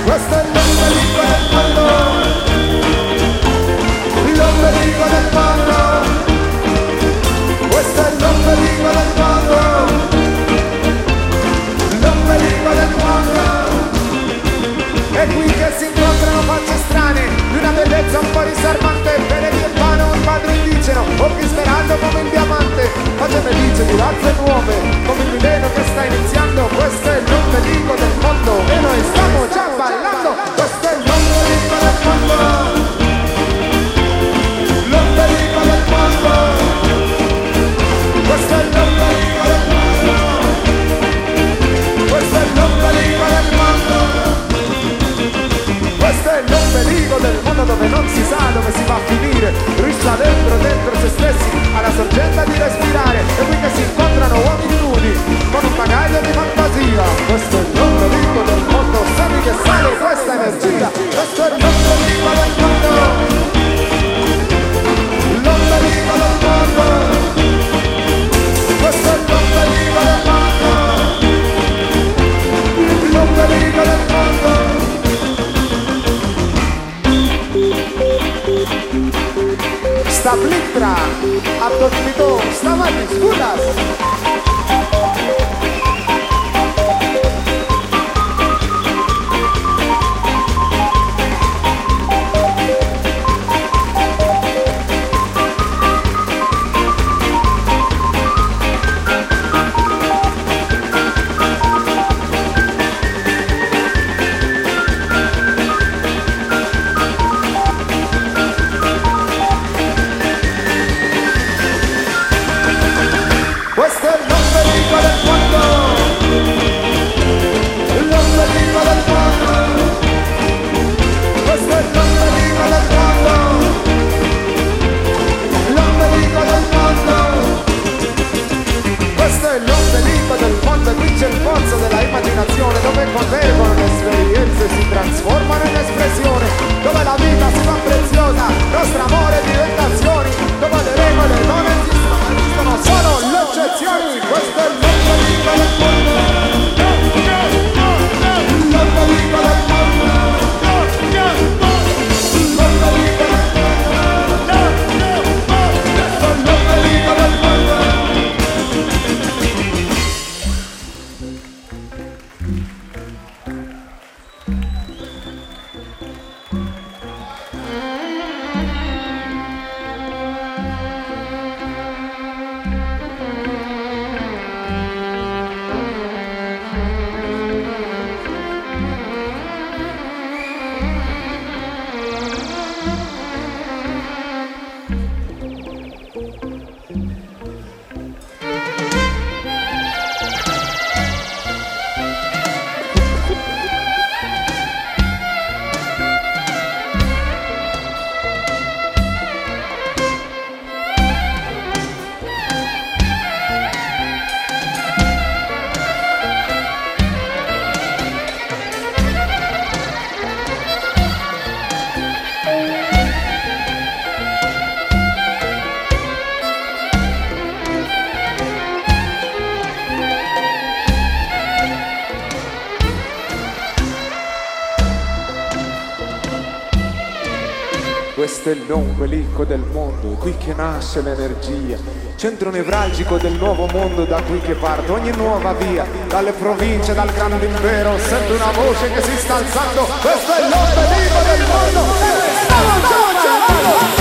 questo è l'ombelico del mondo, l'ombelico del mondo, questo è l'ombelico del mondo, l'ombelico del mondo. E qui che si incontrano facce strane, di una bellezza un po' disarmante, Benedì e Pano, un padre indigeno, occhi sperando come un diamante, facce felice di razze nuove, come il mileno che sta iniziando, questo è l'ombelico del mondo, e noi stiamo già ballando, questo è l'ombelico del mondo, l'ombelico del mondo, questo è l'ombelico del mondo, questo è l'ombelico del mondo. Questo è l'ombelico del mondo dove non si sa dove si va a finire, rissa dentro se stessi, alla sorgente di respirare, e qui che si incontrano uomini nudi, con un bagaglio di fantasia. Questo è l'ombelico del mondo, sali che sale questa energia, questo è l'ombelico del mondo, l'ombelico del mondo, questo è l'ombelico del mondo, l'ombelico del mondo. Sta Bliktra, a Totmito, stavate, scusa! Dove convergono le esperienze, si trasformano in espressione, dove la vita si fa preziosa, nostro amore diventa azioni, dove le regole non esistono solo le eccezioni. Questo è l'ombelico del mondo, l'ombelico del mondo, l'ombelico del mondo, questo è l'ombelico del mondo. Questo è l'ombelico del mondo, qui che nasce l'energia, centro nevralgico del nuovo mondo, da qui che parte ogni nuova via, dalle province, dal grande impero, sento una voce che si sta alzando, questo è l'ombelico del mondo, stiamo già ballando!